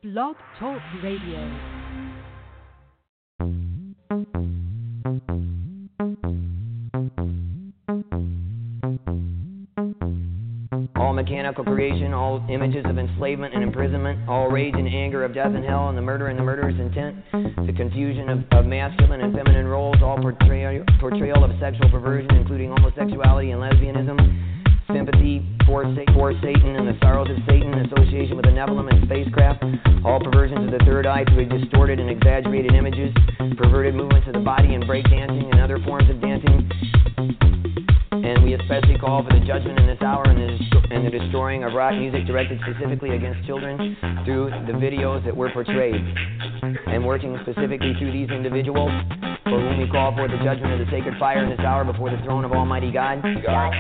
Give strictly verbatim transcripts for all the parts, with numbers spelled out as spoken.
Blog Talk Radio. All mechanical creation, all images of enslavement and imprisonment, all rage and anger of death and hell, and the murder and the murderer's intent, the confusion of, of masculine and feminine roles, all portrayal, portrayal of sexual perversion, including homosexuality and lesbianism, sympathy for, for Satan and the sorrows of Satan, association with the Nephilim and spacecraft, all perversions of the third eye through distorted and exaggerated images, perverted movements of the body and breakdancing and other forms of dancing. And we especially call for the judgment in this hour and the, and the destroying of rock music directed specifically against children through the videos that were portrayed. And working specifically through these individuals, for whom we call for the judgment of the sacred fire in this hour before the throne of Almighty God. God.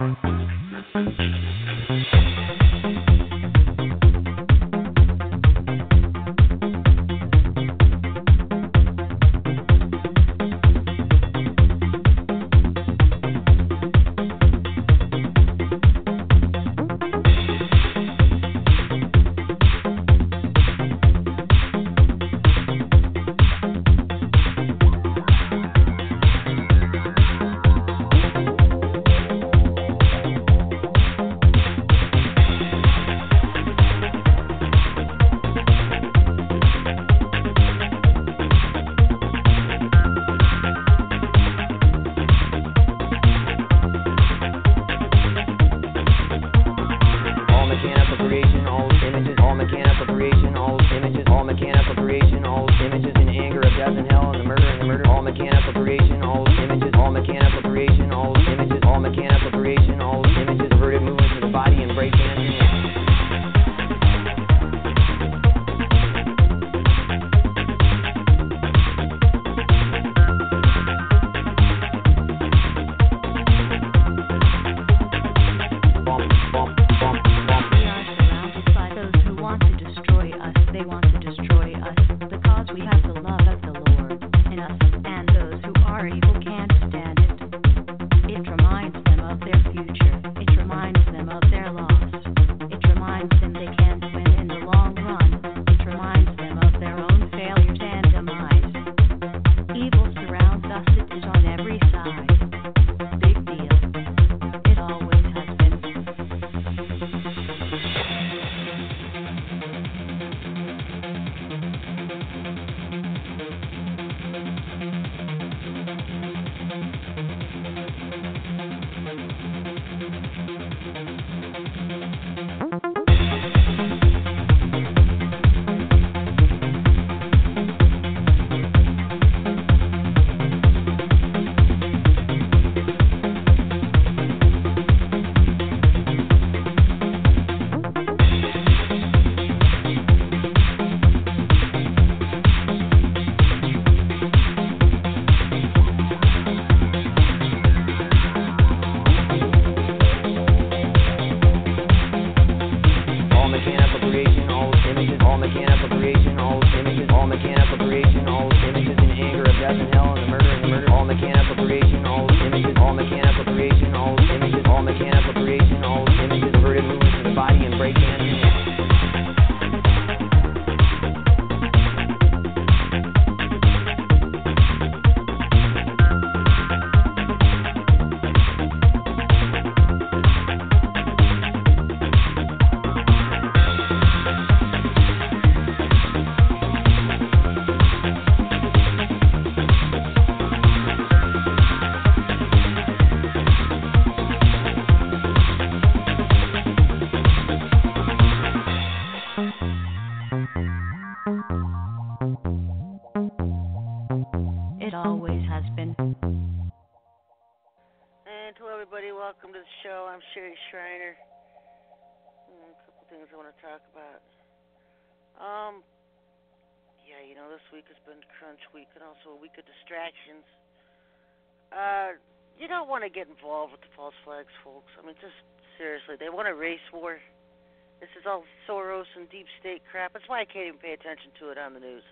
Get involved with the false flags, folks. I mean, just seriously, they want a race war. This is all Soros and deep state crap. That's why I can't even pay attention to it on the news.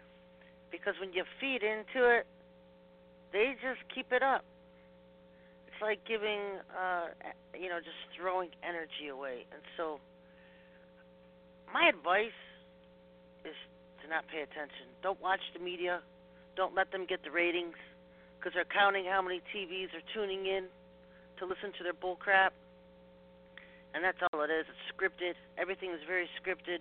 Because when you feed into it, they just keep it up. It's like giving, uh, you know, just throwing energy away. And so, my advice is to not pay attention. Don't watch the media. Don't let them get the ratings, because they're counting how many T Vs are tuning in to listen to their bull crap. And that's all it is. It's scripted. Everything is very scripted,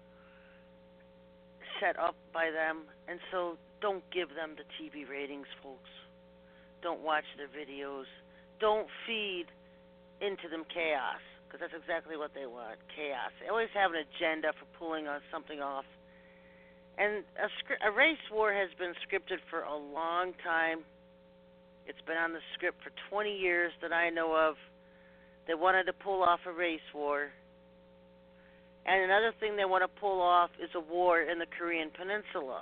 set up by them. And so don't give them the T V ratings, folks. Don't watch their videos. Don't feed into them chaos, because that's exactly what they want, chaos. They always have an agenda for pulling on something off. And a, a race war has been scripted for a long time. It's been on the script for twenty years that I know of. They wanted to pull off a race war. And another thing they want to pull off is a war in the Korean Peninsula.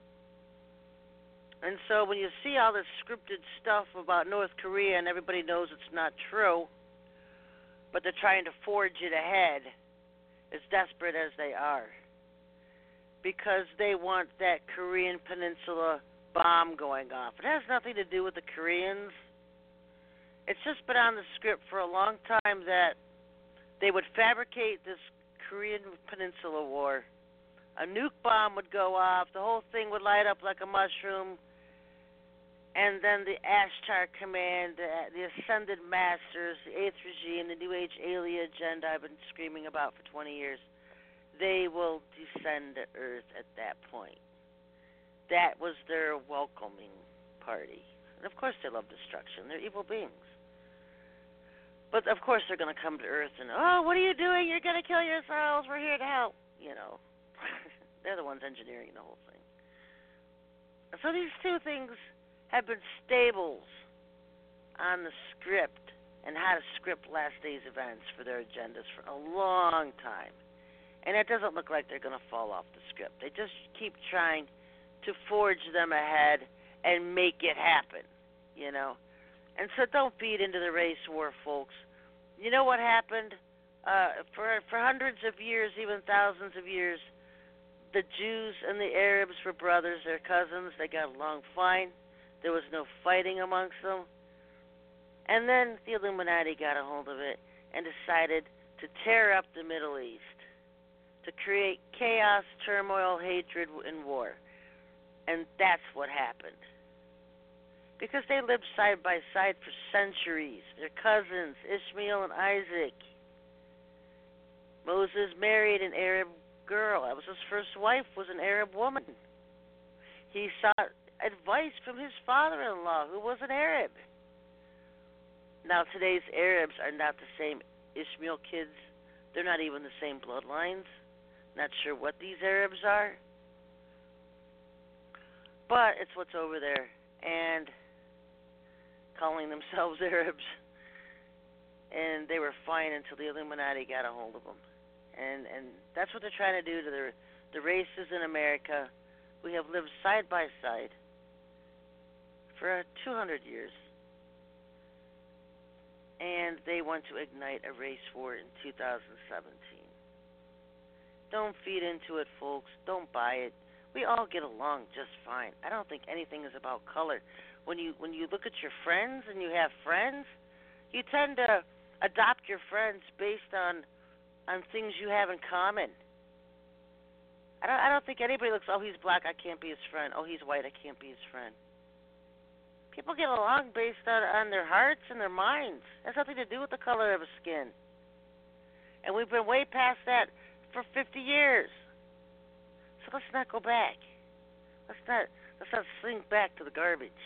And so when you see all this scripted stuff about North Korea and everybody knows it's not true, but they're trying to forge it ahead, as desperate as they are, because they want that Korean Peninsula bomb going off. It has nothing to do with the Koreans. It's just been on the script for a long time that they would fabricate this Korean Peninsula war. A nuke bomb would go off, the whole thing would light up like a mushroom, and then the Ashtar Command, the, the Ascended Masters, the Eighth Regime, the New Age alien agenda I've been screaming about for twenty years, they will descend to Earth at that point. That was their welcoming party. And of course they love destruction. They're evil beings. But of course they're going to come to Earth and, oh, what are you doing? You're going to kill yourselves. We're here to help. You know, they're the ones engineering the whole thing. So these two things have been staples on the script and how to script last day's events for their agendas for a long time. And it doesn't look like they're going to fall off the script. They just keep trying to forge them ahead and make it happen, you know. And so don't feed into the race war, folks. You know what happened? Uh, for for hundreds of years, even thousands of years, the Jews and the Arabs were brothers. They're cousins. They got along fine. There was no fighting amongst them. And then the Illuminati got a hold of it and decided to tear up the Middle East, to create chaos, turmoil, hatred, and war. And that's what happened. Because they lived side by side for centuries. They're cousins, Ishmael and Isaac. Moses married an Arab girl. That was his first wife, was an Arab woman. He sought advice from his father-in-law, who was an Arab. Now, today's Arabs are not the same Ishmael kids. They're not even the same bloodlines. Not sure what these Arabs are. But it's what's over there. And calling themselves Arabs. And they were fine until the Illuminati got a hold of them. And and that's what they're trying to do to the, the races in America. We have lived side by side for two hundred years. And they want to ignite a race war in two thousand seventeen. Don't feed into it, folks. Don't buy it. We all get along just fine. I don't think anything is about color. When you when you look at your friends and you have friends, you tend to adopt your friends based on on things you have in common. I don't I don't think anybody looks, oh, he's black, I can't be his friend. Oh, he's white, I can't be his friend. People get along based on, on their hearts and their minds. It has nothing to do with the color of a skin. And we've been way past that for fifty years. So let's not go back. Let's not let's not sink back to the garbage.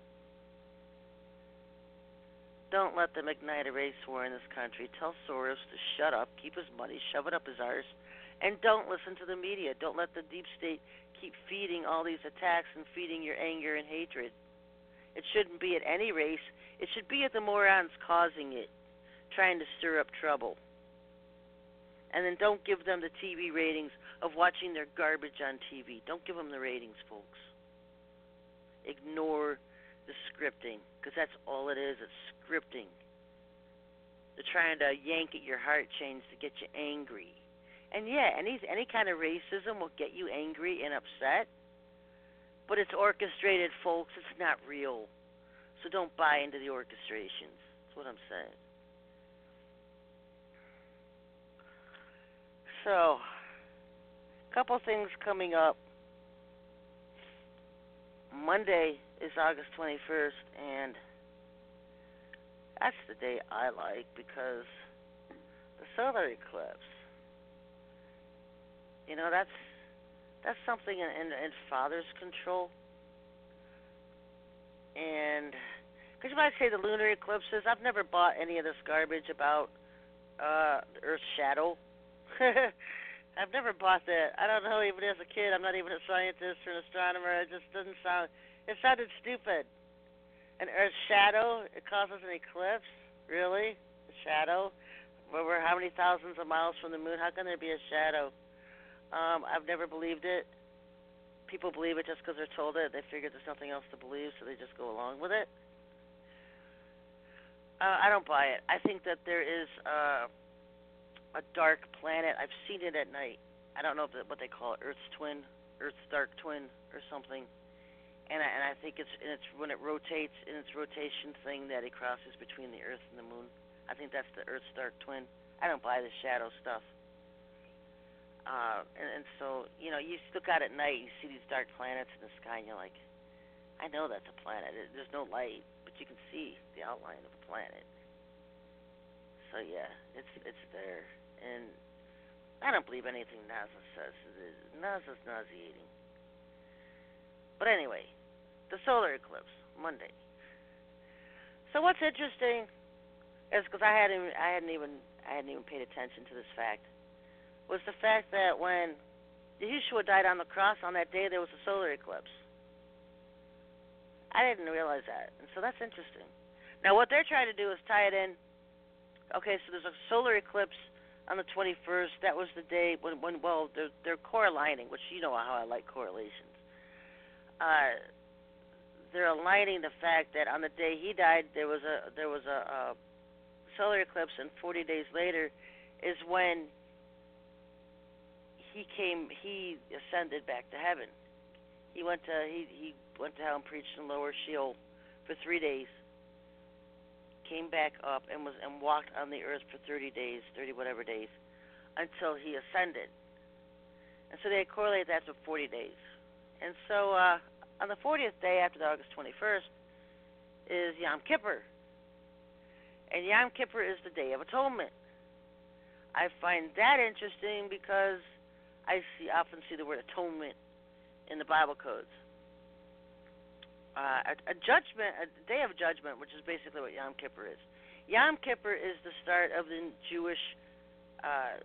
Don't let them ignite a race war in this country. Tell Soros to shut up, keep his money, shove it up his arse, and don't listen to the media. Don't let the deep state keep feeding all these attacks and feeding your anger and hatred. It shouldn't be at any race. It should be at the morons causing it, trying to stir up trouble. And then don't give them the T V ratings of watching their garbage on T V. Don't give them the ratings, folks. Ignore the scripting, because that's all it is. It's scripting. They're trying to yank at your heartstrings to get you angry. And yeah, any any kind of racism will get you angry and upset, but it's orchestrated, folks. It's not real. So don't buy into the orchestrations. That's what I'm saying. So, couple things coming up. Monday is August twenty-first, and that's the day I like because the solar eclipse. You know, that's that's something in, in, in Father's control. And because you might say the lunar eclipses, I've never bought any of this garbage about uh, Earth's shadow. I've never bought that. I don't know, even as a kid, I'm not even a scientist or an astronomer. It just doesn't sound, it sounded stupid. An Earth's shadow, it causes an eclipse? Really? A shadow? Where we're how many thousands of miles from the moon? How can there be a shadow? Um, I've never believed it. People believe it just because they're told it. They figure there's nothing else to believe, so they just go along with it. Uh, I don't buy it. I think that there is uh, a dark planet. I've seen it at night. I don't know if it, what they call it, Earth's twin, Earth's dark twin, or something. And I, and I think it's and it's when it rotates in its rotation thing that it crosses between the Earth and the Moon. I think that's the Earth's dark twin. I don't buy the shadow stuff. Uh, and, and so, you know, you look out at night, you see these dark planets in the sky, and you're like, I know that's a planet. There's no light, but you can see the outline of a planet. So yeah, it's it's there, and I don't believe anything NASA says. NASA's nauseating. But anyway, the solar eclipse Monday. So what's interesting is because I hadn't I hadn't even I hadn't even paid attention to this fact. Was the fact that when Yeshua died on the cross on that day, there was a solar eclipse. I didn't realize that, and so that's interesting. Now, what they're trying to do is tie it in. Okay, so there's a solar eclipse on the twenty-first. That was the day when, when well, they're, they're core-aligning, which you know how I like correlations. Uh, they're aligning the fact that on the day he died, there was a there was a, a solar eclipse, and forty days later is when he came. He ascended back to heaven. He went to he he went to hell and preached in lower Sheol for three days. Came back up and was and walked on the earth for thirty days, thirty whatever days, until he ascended. And so they correlate that to forty days. And so uh, on the fortieth day after the August twenty-first is Yom Kippur. And Yom Kippur is the Day of Atonement. I find that interesting because I see often see the word atonement in the Bible codes. Uh, a, a judgment, a day of judgment, which is basically what Yom Kippur is. Yom Kippur is the start of the Jewish uh,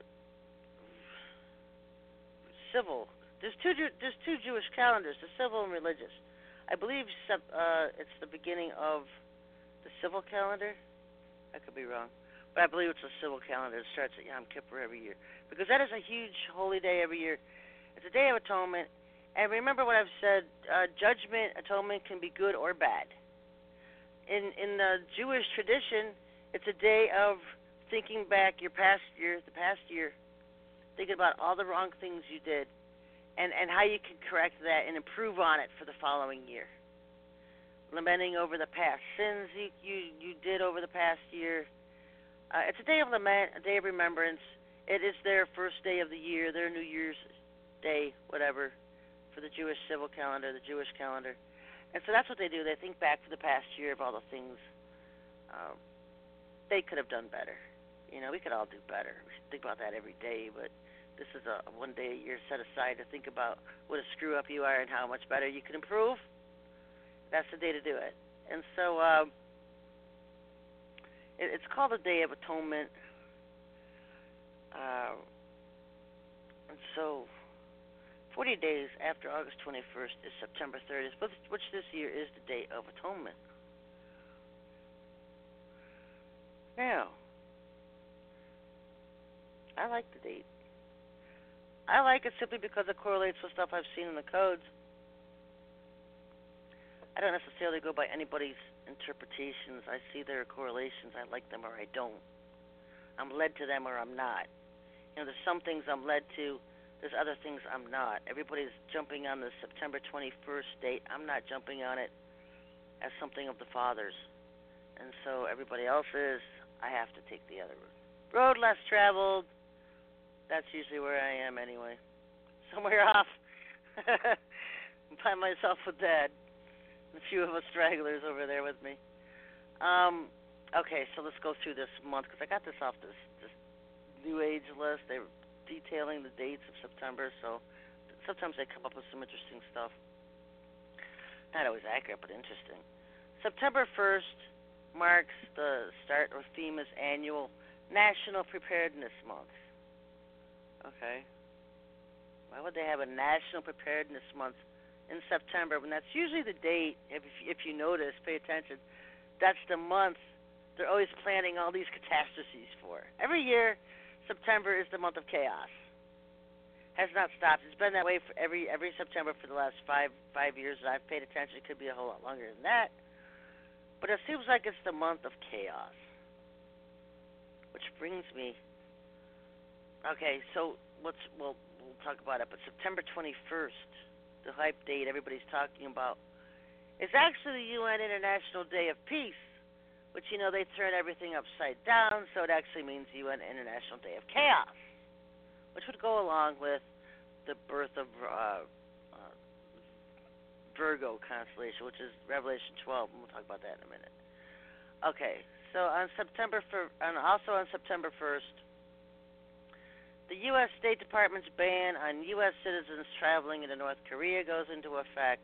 civil. There's two. There's two Jewish calendars: the civil and religious. I believe uh, it's the beginning of the civil calendar. I could be wrong, but I believe it's the civil calendar. It starts at Yom Kippur every year because that is a huge holy day every year. It's a day of atonement. And remember what I've said, uh, judgment, atonement can be good or bad. In in the Jewish tradition, it's a day of thinking back your past year, the past year, thinking about all the wrong things you did, and, and how you can correct that and improve on it for the following year. Lamenting over the past sins you you, you did over the past year. Uh, it's a day of lament, a day of remembrance. It is their first day of the year, their New Year's Day, whatever, for the Jewish civil calendar, the Jewish calendar. And so that's what they do. They think back to the past year of all the things um, they could have done better. You know, we could all do better. We should think about that every day, but this is a one day a year set aside to think about what a screw-up you are and how much better you can improve. That's the day to do it. And so um, it, it's called the Day of Atonement. Uh, and so forty days after August twenty-first is September thirtieth, which this year is the Day of Atonement. Now, I like the date. I like it simply because it correlates with stuff I've seen in the codes. I don't necessarily go by anybody's interpretations. I see their correlations. I like them or I don't. I'm led to them or I'm not. You know, there's some things I'm led to. There's other things I'm not. Everybody's jumping on the September twenty-first date. I'm not jumping on it as something of the Father's. And so everybody else is. I have to take the other road. Road less traveled. That's usually where I am anyway. somewhere off by myself with Dad. A few of us stragglers over there with me. Um, okay, so let's go through this month because I got this off this this New Age list. They were detailing the dates of September, so sometimes they come up with some interesting stuff. Not always accurate, but interesting. September first marks the start of FEMA's annual National Preparedness Month. Okay. Why would they have a National Preparedness Month in September when that's usually the date, if if you notice, pay attention, that's the month they're always planning all these catastrophes for. Every year, September is the month of chaos. Has not stopped. It's been that way for every every September for the last five five years that I've paid attention. It could be a whole lot longer than that. But it seems like it's the month of chaos. Which brings me, okay, so let's, we'll, we'll talk about it, but September twenty-first, the hype date everybody's talking about, is actually the U N International Day of Peace, which, you know, they turn everything upside down, so it actually means U N International Day of Chaos, which would go along with the birth of uh, uh, Virgo constellation, which is Revelation twelve, and we'll talk about that in a minute. Okay, so on September for, and also on September first, the U S State Department's ban on U S citizens traveling into North Korea goes into effect,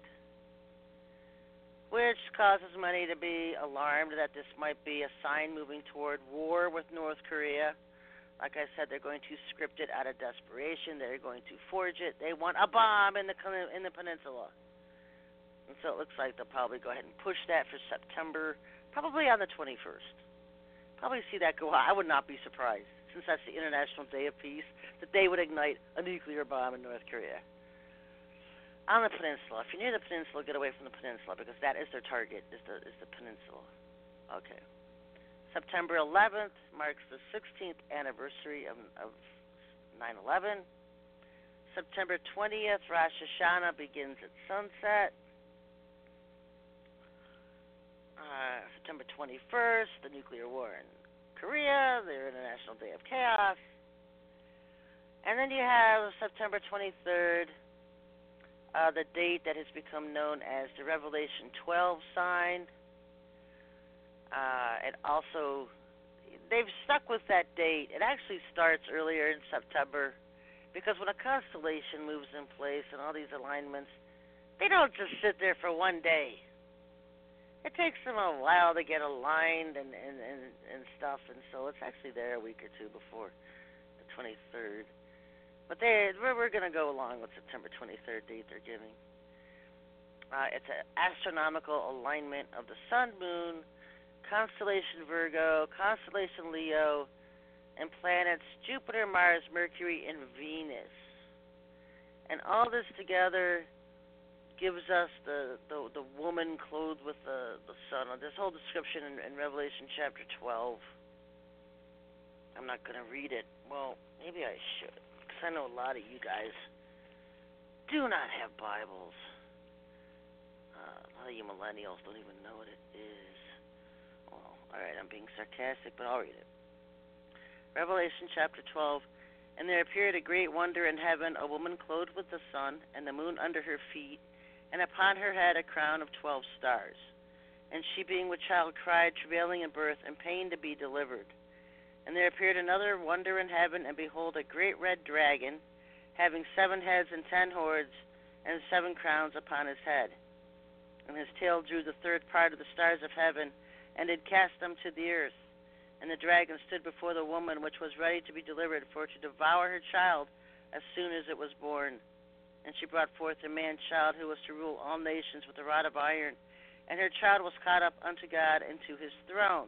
which causes many to be alarmed that this might be a sign moving toward war with North Korea. Like I said, they're going to script it out of desperation. They're going to forge it. They want a bomb in the in the peninsula. And so it looks like they'll probably go ahead and push that for September, probably on the twenty-first. Probably see that go on. I would not be surprised, since that's the International Day of Peace, that they would ignite a nuclear bomb in North Korea. On the peninsula. If you're near the peninsula, get away from the peninsula, because that is their target, is the is the peninsula. Okay. September eleventh marks the sixteenth anniversary of, of nine eleven. September twentieth, Rosh Hashanah begins at sunset. Uh, September twenty-first, the nuclear war in Korea, the International Day of Chaos. And then you have September twenty-third, uh, the date that has become known as the Revelation twelve sign. Uh, it also, they've stuck with that date. It actually starts earlier in September because when a constellation moves in place and all these alignments, they don't just sit there for one day. It takes them a while to get aligned and, and, and, and stuff, and so it's actually there a week or two before the twenty-third. But they, we're, we're going to go along with September twenty-third date they're giving. Uh, it's an astronomical alignment of the Sun, Moon, constellation Virgo, constellation Leo, and planets Jupiter, Mars, Mercury, and Venus. And all this together gives us the, the, the woman clothed with the, the sun. This whole description in, in Revelation chapter twelve. I'm not going to read it. Well, maybe I should, because I know a lot of you guys do not have Bibles. Uh, a lot of you millennials don't even know what it is. Well, all right, I'm being sarcastic, but I'll read it. Revelation chapter twelve. And there appeared a great wonder in heaven, a woman clothed with the sun, and the moon under her feet, and upon her head a crown of twelve stars. And she, being with child, cried, travailing in birth, and pain to be delivered. And there appeared another wonder in heaven, and behold, a great red dragon, having seven heads and ten horns, and seven crowns upon his head. And his tail drew the third part of the stars of heaven, and did cast them to the earth. And the dragon stood before the woman, which was ready to be delivered, for to devour her child as soon as it was born. And she brought forth a man-child who was to rule all nations with a rod of iron. And her child was caught up unto God into his throne.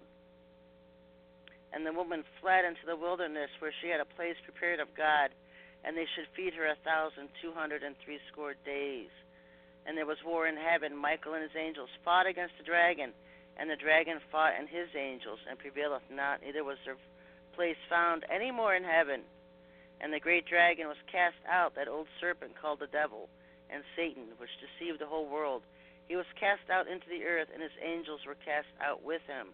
And the woman fled into the wilderness, where she had a place prepared of God, and they should feed her a thousand two hundred and threescore days. And there was war in heaven. Michael and his angels fought against the dragon, and the dragon fought and his angels, and prevaileth not, neither was their place found any more in heaven. And the great dragon was cast out, that old serpent called the devil, and Satan, which deceived the whole world. He was cast out into the earth, and his angels were cast out with him.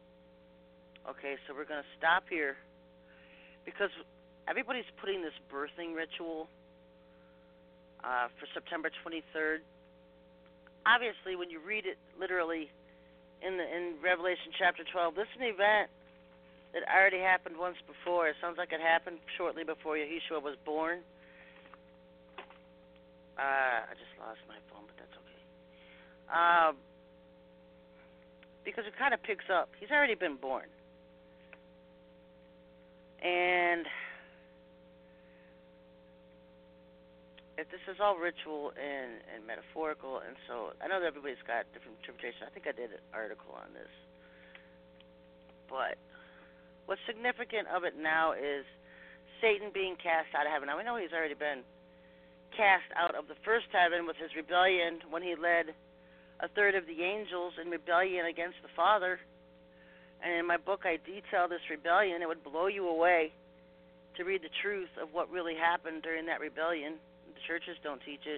Okay, so we're going to stop here, because everybody's putting this birthing ritual uh, for September twenty-third. Obviously, when you read it literally in the in Revelation chapter twelve, this is an event that already happened once before. It sounds like it happened shortly before Yahushua was born. Uh, I just lost my phone, but that's okay. Um, because it kind of picks up. He's already been born. And if this is all ritual and, and metaphorical, and so I know that everybody's got different interpretation. I think I did an article on this. But what's significant of it now is Satan being cast out of heaven. Now, we know he's already been cast out of the first heaven with his rebellion when he led a third of the angels in rebellion against the Father. And in my book, I detail this rebellion. It would blow you away to read the truth of what really happened during that rebellion. The churches don't teach it.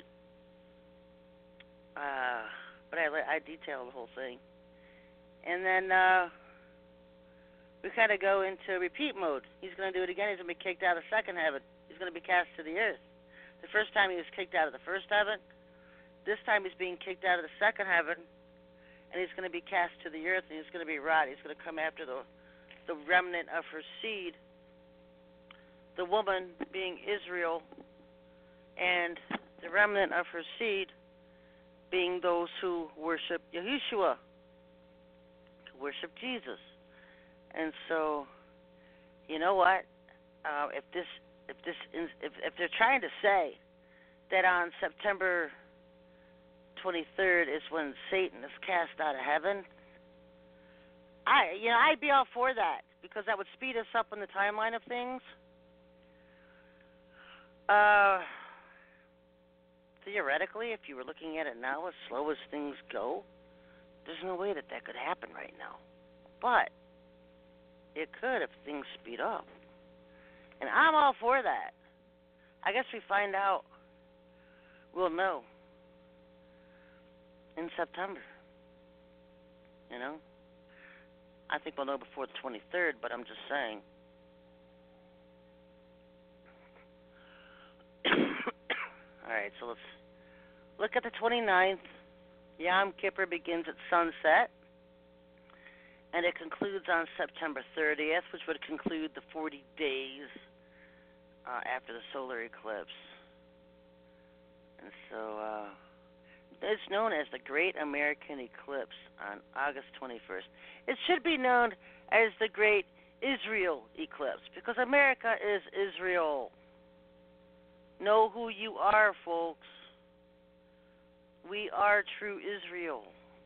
Uh, but I, I detail the whole thing. And then uh, we kind of go into repeat mode. He's going to do it again. He's going to be kicked out of the second heaven. He's going to be cast to the earth. The first time he was kicked out of the first heaven. This time he's being kicked out of the second heaven. And he's going to be cast to the earth, and he's going to be rot. He's going to come after the, the remnant of her seed. The woman being Israel, and the remnant of her seed being those who worship Yahushua, who worship Jesus. And so, you know what? Uh, if this, if this, is, if if they're trying to say that on September twenty-third is when Satan is cast out of heaven, I, you know, I'd be all for that because that would speed us up in the timeline of things. Uh, theoretically, if you were looking at it now, as slow as things go, there's no way that that could happen right now. But it could if things speed up. And I'm all for that. I guess we find out. We'll know in September. You know? I think we'll know before the twenty-third, but I'm just saying. All right, so let's look at the twenty-ninth. Yom Kippur begins at sunset, and it concludes on September thirtieth, which would conclude the forty days uh, after the solar eclipse. And so uh, it's known as the Great American Eclipse on August twenty-first. It should be known as the Great Israel Eclipse because America is Israel. Know who you are, folks. We are true Israel.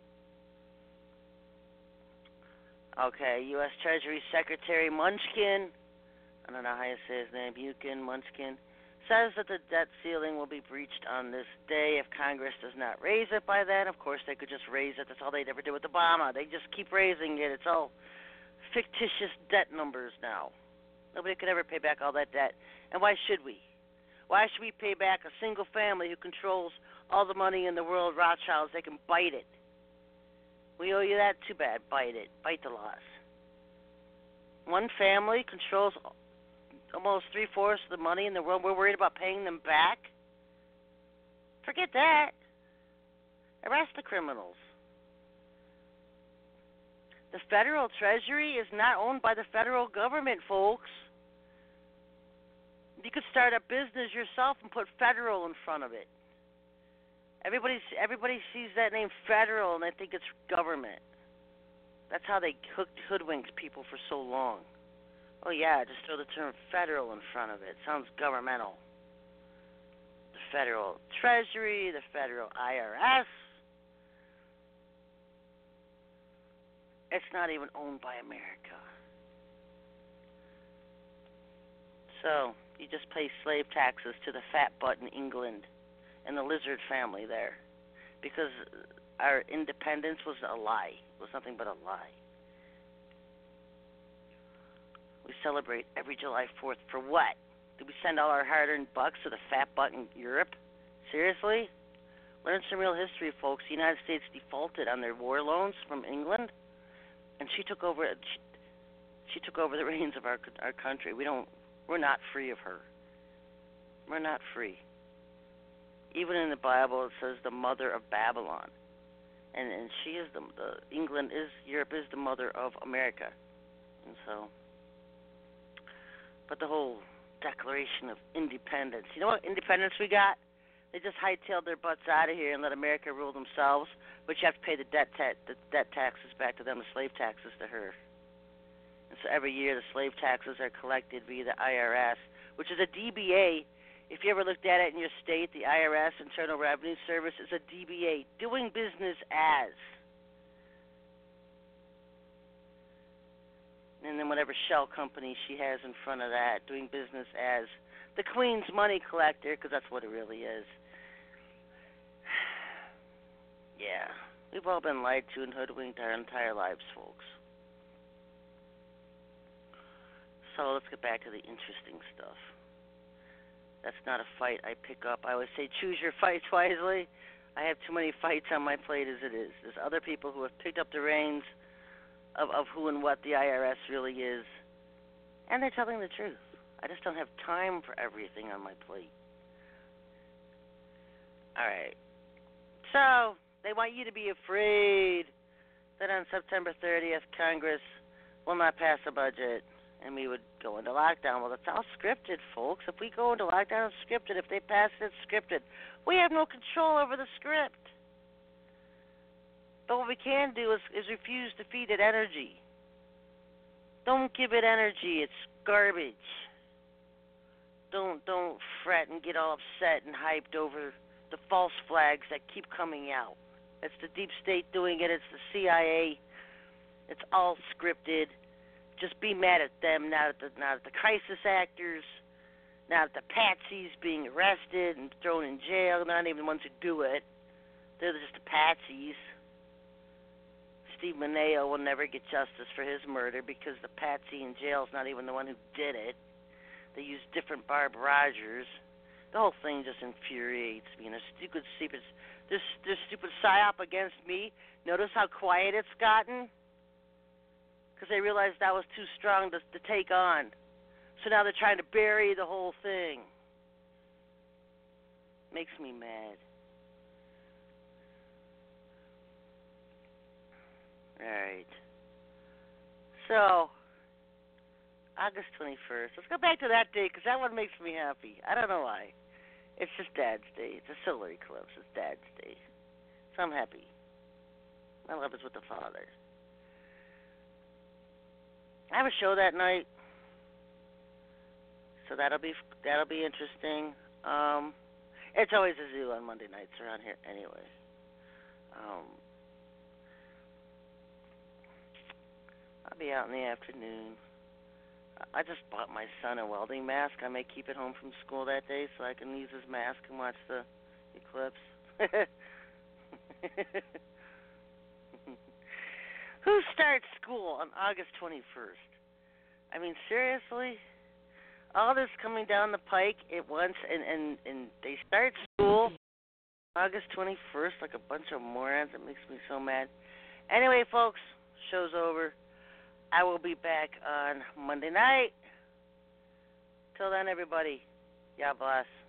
Okay, U S Treasury Secretary Munchkin, I don't know how you say his name, Buchan, Munchkin, says that the debt ceiling will be breached on this day if Congress does not raise it by then. Of course, they could just raise it. That's all they ever did with Obama. They just keep raising it. It's all fictitious debt numbers now. Nobody could ever pay back all that debt. And why should we? Why should we pay back a single family who controls all the money in the world, Rothschilds? They can bite it. We owe you that? Too bad. Bite it. Bite the loss. One family controls almost three-fourths of the money in the world. We're worried about paying them back? Forget that. Arrest the criminals. The federal treasury is not owned by the federal government, folks. You could start a business yourself and put federal in front of it. Everybody, everybody sees that name federal and they think it's government. That's how they hooked, hoodwinked people for so long. Oh yeah, just throw the term federal in front of it. Sounds governmental. The federal treasury, the federal I R S. It's not even owned by America. So you just pay slave taxes to the fat butt in England and the lizard family there because our independence was a lie. It was nothing but a lie. We celebrate every July fourth for what? Did we send all our hard-earned bucks to the fat butt in Europe? Seriously? Learn some real history, folks. The United States defaulted on their war loans from England, and she took over. She, she took over the reins of our our country. We don't. We're not free of her. We're not free. Even in the Bible, it says the mother of Babylon, and and she is the, the England is Europe is the mother of America, and so. But the whole Declaration of Independence, you know what independence we got? They just hightailed their butts out of here and let America rule themselves, but you have to pay the debt ta- the debt taxes back to them, the slave taxes to her. And so every year the slave taxes are collected via the I R S, which is a D B A. If you ever looked at it in your state, the I R S, Internal Revenue Service, is a D B A, doing business as. And then whatever shell company she has in front of that, doing business as the Queen's money collector, because that's what it really is. Yeah, we've all been lied to and hoodwinked our entire lives, folks. So let's get back to the interesting stuff. That's not a fight I pick up. I always say choose your fights wisely. I have too many fights on my plate as it is. There's other people who have picked up the reins of, of who and what the I R S really is, and they're telling the truth. I just don't have time for everything on my plate. All right. So they want you to be afraid that on September thirtieth, Congress will not pass a budget and we would go into lockdown. Well, it's all scripted, folks. If we go into lockdown, it's scripted. If they pass it, it's scripted. We have no control over the script. But what we can do is, is refuse to feed it energy. Don't give it energy. It's garbage. Don't don't fret and get all upset and hyped over the false flags that keep coming out. It's the deep state doing it. It's the C I A. It's all scripted. Just be mad at them, not at the not at the crisis actors, not at the patsies being arrested and thrown in jail. Not even the ones who do it. They're just the patsies. Steve Mineo will never get justice for his murder because the patsy in jail is not even the one who did it. They use different Barb Rogers. The whole thing just infuriates me. And there's stupid, stupid, there's, there's stupid psyop against me. Notice how quiet it's gotten? Because they realized that was too strong to, to take on. So now they're trying to bury the whole thing. Makes me mad. All right. So, August twenty-first. Let's go back to that date because that one makes me happy. I don't know why. It's just Dad's Day. It's a solar eclipse. It's Dad's Day. So I'm happy. My love is with the Father. I have a show that night, so that'll be that'll be interesting. Um, it's always a zoo on Monday nights around here anyway. Um, I'll be out in the afternoon. I just bought my son a welding mask. I may keep it home from school that day so I can use his mask and watch the eclipse. Who starts school on August twenty-first? I mean, seriously? All this coming down the pike at once, and, and, and they start school August twenty-first like a bunch of morons. It makes me so mad. Anyway, folks, show's over. I will be back on Monday night. Till then, everybody, God bless.